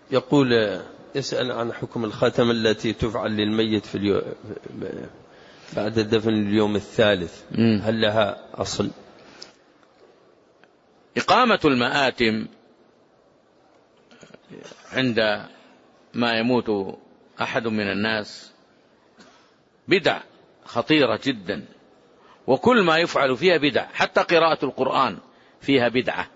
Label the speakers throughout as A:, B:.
A: يقول يسأل عن حكم الختم التي تفعل للميت بعد الدفن اليوم الثالث، هل لها أصل؟
B: إقامة المآتم عند ما يموت أحد من الناس بدع خطيرة جدا، وكل ما يفعل فيها بدع، حتى قراءة القرآن فيها بدعة،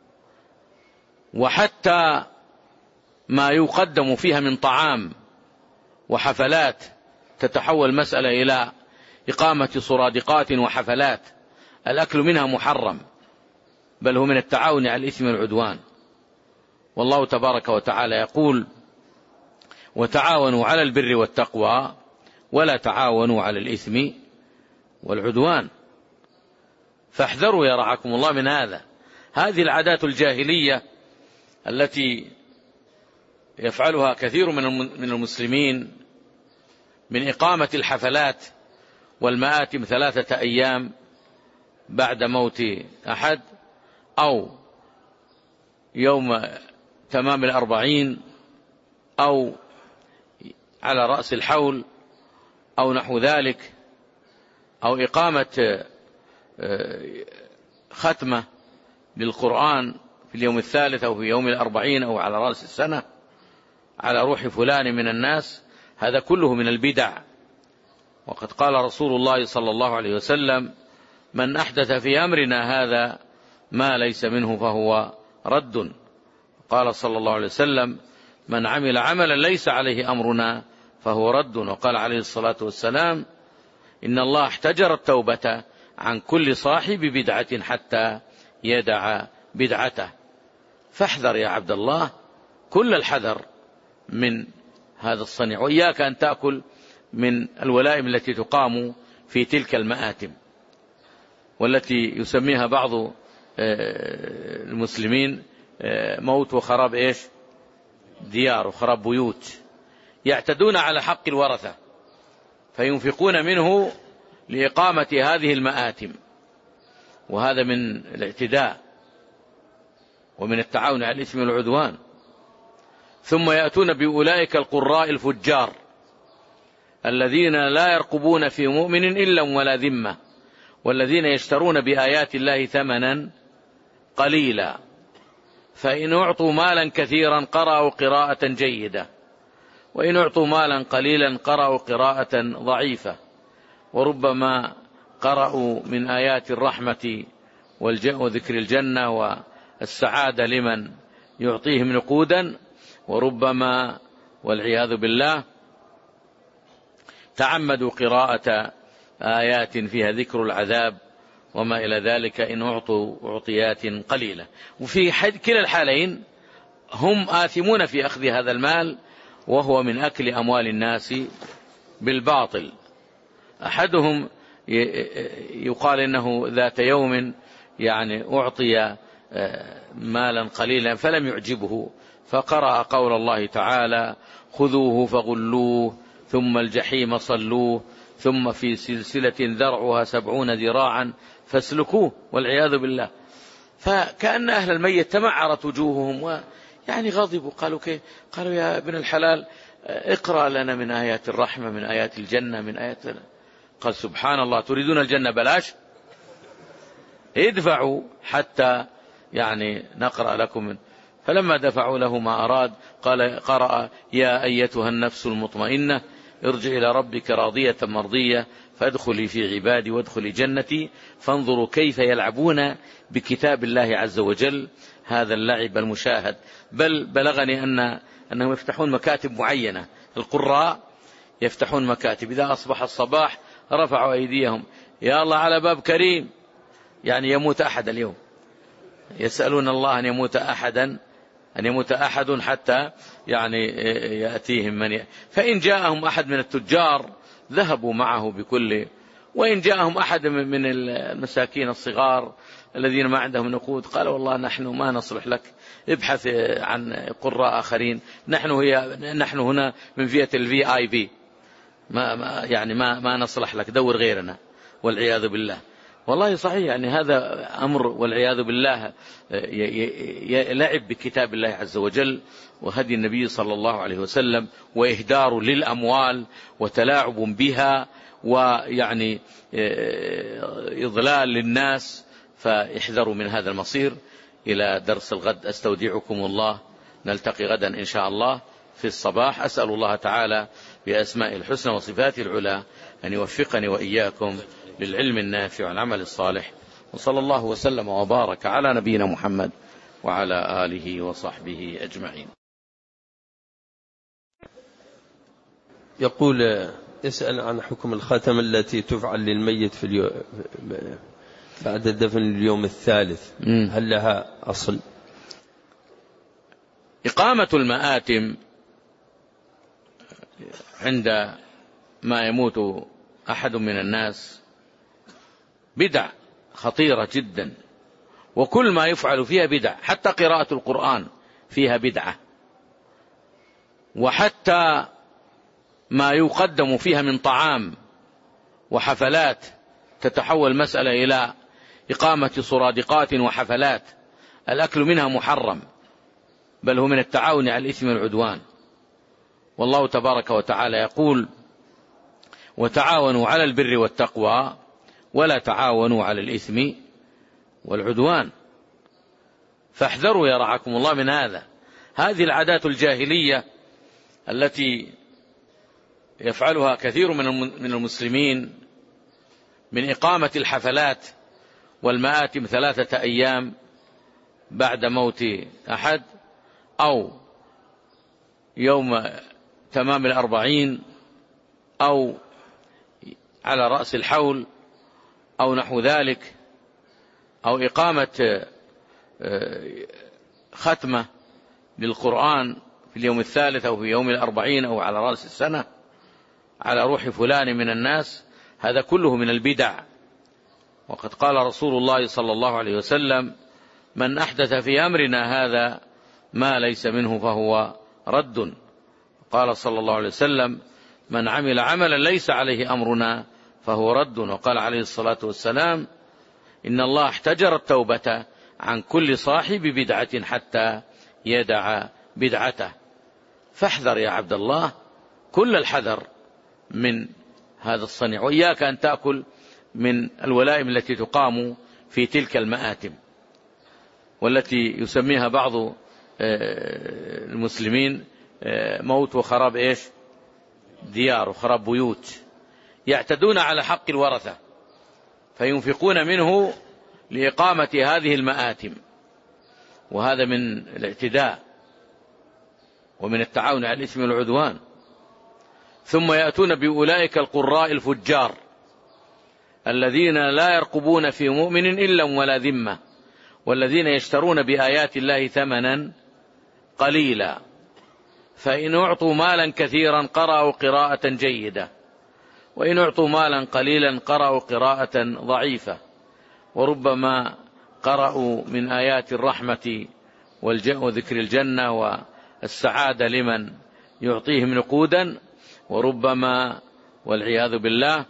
B: وحتى ما يقدم فيها من طعام وحفلات تتحول مسألة إلى إقامة صرادقات وحفلات، الأكل منها محرم، بل هو من التعاون على الإثم والعدوان. والله تبارك وتعالى يقول: وتعاونوا على البر والتقوى ولا تعاونوا على الإثم والعدوان. فاحذروا يا رعاكم الله من هذا. هذه العادات الجاهلية التي يفعلها كثير من المسلمين من إقامة الحفلات والمآتم 3 أيام بعد موت أحد، أو يوم تمام 40، أو على رأس الحول، أو نحو ذلك، أو إقامة ختمة للقرآن في اليوم الثالث أو في يوم 40 أو على رأس السنة على روح فلان من الناس. هذا كله من البدع. وقد قال رسول الله صلى الله عليه وسلم: من أحدث في أمرنا هذا ما ليس منه فهو رد. قال صلى الله عليه وسلم: من عمل عملا ليس عليه أمرنا فهو رد. وقال عليه الصلاة والسلام: إن الله احتجر التوبة عن كل صاحب بدعة حتى يدع بدعته. فاحذر يا عبد الله كل الحذر من هذا الصنيع، وإياك أن تأكل من الولائم التي تقام في تلك المآتم، والتي يسميها بعض المسلمين موت وخراب إيش ديار وخراب بيوت. يعتدون على حق الورثة فينفقون منه لإقامة هذه المآتم، وهذا من الاعتداء ومن التعاون على الإثم والعدوان. ثم يأتون بأولئك القراء الفجار الذين لا يرقبون في مؤمن إلا ولا ذمة، والذين يشترون بآيات الله ثمنا قليلا، فإن أعطوا مالا كثيرا قرأوا قراءة جيدة، وإن أعطوا مالا قليلا قرأوا قراءة ضعيفة، وربما قرأوا من آيات الرحمة وذكر الجنة والسعادة لمن يعطيهم نقودا، وربما والعياذ بالله تعمدوا قراءة آيات فيها ذكر العذاب وما إلى ذلك إن أعطوا أعطيات قليلة. وفي كلا الحالين هم آثمون في أخذ هذا المال، وهو من أكل أموال الناس بالباطل. أحدهم يقال إنه ذات يوم يعني أعطي مالا قليلا فلم يعجبه، فقرأ قول الله تعالى: خذوه فغلوه ثم الجحيم صلوه ثم في سلسلة ذرعها 70 ذراعا فاسلكوه، والعياذ بالله. فكأن أهل الميت تمعرت وجوههم ويعني غضبوا، قالوا كيف؟ قالوا يا ابن الحلال اقرأ لنا من آيات الرحمة، من آيات الجنة، من آيات. قال سبحان الله، تريدون الجنة بلاش؟ ادفعوا حتى يعني نقرأ لكم. فلما دفعوا له ما أراد قال قرأ: يا أيتها النفس المطمئنة ارجع إلى ربك راضية مرضية فادخلي في عبادي وادخلي جنتي فانظروا كيف يلعبون بكتاب الله عز وجل هذا اللعب المشاهد. بل بلغني أنهم يفتحون مكاتب معينة، القراء يفتحون مكاتب، إذا أصبح الصباح رفعوا أيديهم: يا الله على باب كريم، يعني يموت أحد اليوم، يسألون الله أن يموت أحد حتى يعني يأتيهم من فإن جاءهم أحد من التجار ذهبوا معه بكل، وإن جاءهم أحد من المساكين الصغار الذين ما عندهم نقود قال: والله نحن ما نصلح لك، ابحث عن قراء آخرين، نحن هنا من فئة الVIP، ما نصلح لك، دور غيرنا، والعياذ بالله. والله صحيح، يعني هذا أمر والعياذ بالله لعب بكتاب الله عز وجل وهدي النبي صلى الله عليه وسلم، وإهدار للأموال وتلاعب بها، ويعني إضلال للناس. فاحذروا من هذا المصير. إلى درس الغد، أستودعكم الله، نلتقي غدا إن شاء الله في الصباح. أسأل الله تعالى بأسماء الحسنى وصفاته العلى أن يوفقني وإياكم للعلم النافع والعمل الصالح، وصلى الله وسلم وبارك على نبينا محمد وعلى آله وصحبه أجمعين.
A: يقول يسأل عن حكم الختم التي تفعل للميت في بعد الدفن اليوم الثالث، هل لها أصل؟
B: إقامة المآتم عند ما يموت أحد من الناس بدع خطيرة جدا، وكل ما يفعل فيها بدع، حتى قراءة القرآن فيها بدعة، وحتى ما يقدم فيها من طعام وحفلات تتحول مسألة إلى إقامة صرادقات وحفلات، الأكل منها محرم، بل هو من التعاون على الإثم والعدوان. والله تبارك وتعالى يقول: وتعاونوا على البر والتقوى ولا تعاونوا على الإثم والعدوان. فاحذروا يا رعاكم الله من هذا. هذه العادات الجاهلية التي يفعلها كثير من المسلمين من إقامة الحفلات والمآتم 3 أيام بعد موت أحد، أو يوم تمام 40، أو على رأس الحول، أو نحو ذلك، أو إقامة ختمة للقرآن في اليوم الثالث أو في يوم 40 أو على رأس السنة على روح فلان من الناس. هذا كله من البدع. وقد قال رسول الله صلى الله عليه وسلم: من أحدث في أمرنا هذا ما ليس منه فهو رد. قال صلى الله عليه وسلم: من عمل عملا ليس عليه أمرنا فهو رد. وقال عليه الصلاة والسلام: إن الله احتجر التوبة عن كل صاحب بدعة حتى يدع بدعته. فاحذر يا عبد الله كل الحذر من هذا الصنيع، وإياك أن تأكل من الولائم التي تقام في تلك المآتم، والتي يسميها بعض المسلمين موت وخراب ديار وخراب بيوت. يعتدون على حق الورثة فينفقون منه لإقامة هذه المآتم، وهذا من الاعتداء ومن التعاون على الإثم والعدوان. ثم يأتون بأولئك القراء الفجار الذين لا يرقبون في مؤمن إلا ولا ذمة، والذين يشترون بآيات الله ثمنا قليلا، فإن أعطوا مالا كثيرا قرأوا قراءة جيدة، وإن أعطوا مالا قليلا قرأوا قراءة ضعيفة، وربما قرأوا من آيات الرحمة وذكر الجنة والسعادة لمن يعطيهم نقودا، وربما والعياذ بالله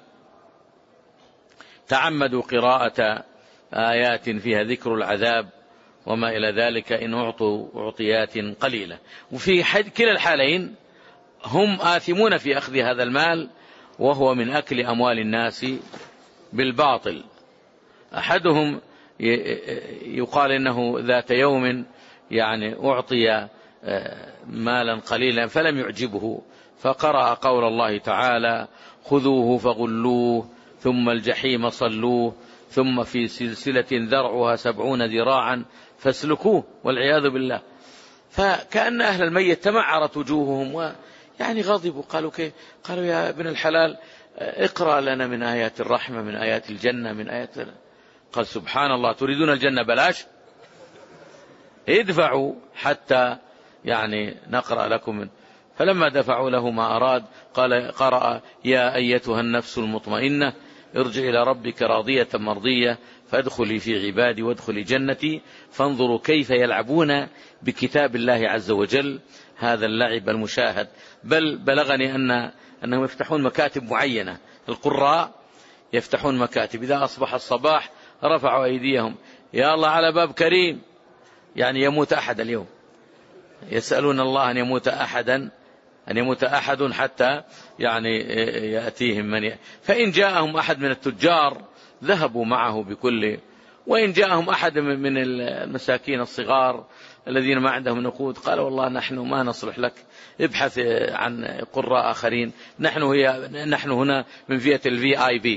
B: تعمدوا قراءة آيات فيها ذكر العذاب وما إلى ذلك إن أعطوا أعطيات قليلة. وفي كلا الحالين هم آثمون في أخذ هذا المال، وهو من أكل أموال الناس بالباطل. أحدهم يقال إنه ذات يوم أعطي مالا قليلا فلم يعجبه، فقرأ قول الله تعالى: خذوه فغلوه ثم الجحيم صلوه ثم في سلسلة ذرعها 70 ذراعا فاسلكوه، والعياذ بالله. فكأن أهل الميت تمعرت وجوههم غضبوا، قالوا يا ابن الحلال اقرأ لنا من آيات الرحمة، من آيات الجنة، من آيات. قال: سبحان الله، تريدون الجنة بلاش؟ ادفعوا حتى نقرأ لكم. فلما دفعوا له ما أراد قرأ: يا أيتها النفس المطمئنة ارجع إلى ربك راضية مرضية فادخلي في عبادي وادخلي جنتي. فانظروا كيف يلعبون بكتاب الله عز وجل، هذا اللعب المشاهد. بل بلغني أنهم يفتحون مكاتب معينة، القراء يفتحون مكاتب إذا أصبح الصباح رفعوا أيديهم يا الله على باب كريم، يعني يموت أحد اليوم، يسألون الله أن يموت أحد حتى يعني يأتيهم فإن جاءهم أحد من التجار ذهبوا معه بكل، وإن جاءهم أحد من المساكين الصغار الذين ما عندهم نقود قال والله نحن ما نصلح لك، ابحث عن قراء آخرين، نحن هنا من فئة الVIP،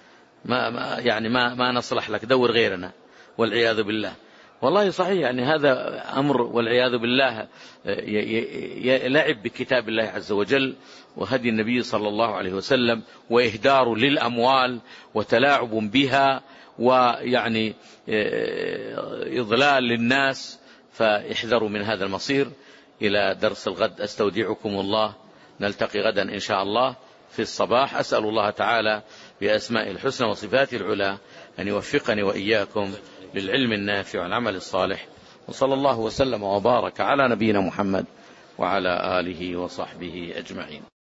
B: ما نصلح لك، دور غيرنا، والعياذ بالله. والله صحيح، يعني هذا أمر والعياذ بالله يلعب بكتاب الله عز وجل وهدي النبي صلى الله عليه وسلم، وإهدار للأموال وتلاعب بها، ويعني إضلال للناس، فاحذروا من هذا المصير. إلى درس الغد أستودعكم الله، نلتقي غدا إن شاء الله في الصباح. أسأل الله تعالى بأسماء الحسنى وصفاته العلى أن يوفقني وإياكم للعلم النافع والعمل الصالح، وصلى الله وسلم وبارك على نبينا محمد وعلى آله وصحبه أجمعين.